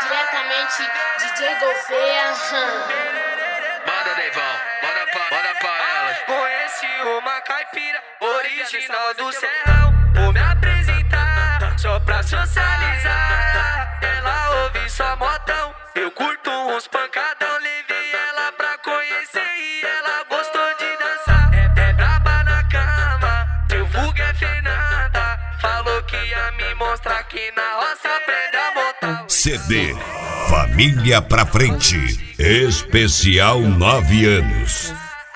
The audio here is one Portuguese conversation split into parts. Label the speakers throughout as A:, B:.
A: Diretamente DJ Gouveia.
B: Manda, Deivão, manda pra elas.
C: Conheci uma caipira original do Serrão. Vou me apresentar só pra socializar. Ela ouve só modão, eu curto uns pancadão. Levei ela pra conhecer e ela gostou de dançar. É braba na cama, teu vulgo é Fernanda. Falou que ia me mostrar aqui na roça, aprende a botar.
D: CD Família pra Frente, especial 9 anos.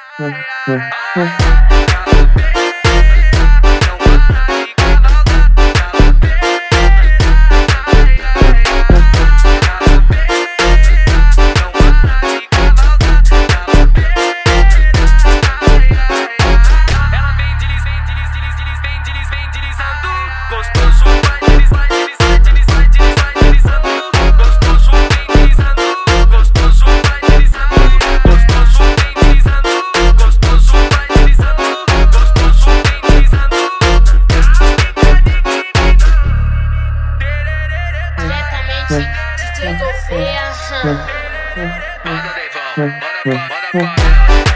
A: DJ Gouveia.
B: Manda, Deivão, manda pra elas.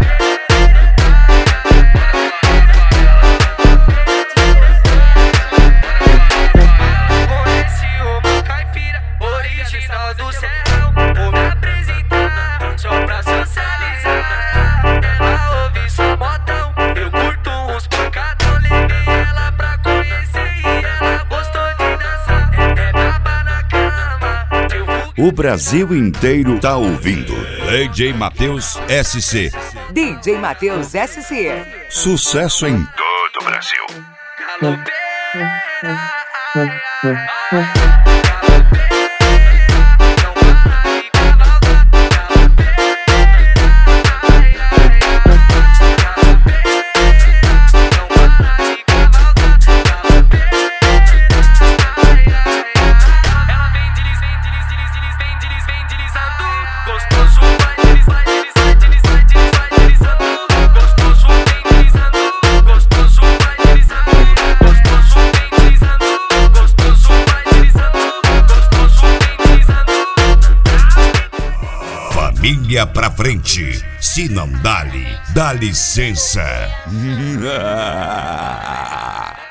C: Conheci uma caipira original do Serrão. Vou me apresentar só pra socializar. Ela ouve só modão, eu curto uns pancadão. Levei ela pra conhecer e ela gostou de dançar. É braba na cama, teu vulgo.
D: O Brasil inteiro tá ouvindo. DJ Matheus SC.
E: DJ Matheus SC.
D: Sucesso em todo o Brasil. Família pra frente, se não dá licença.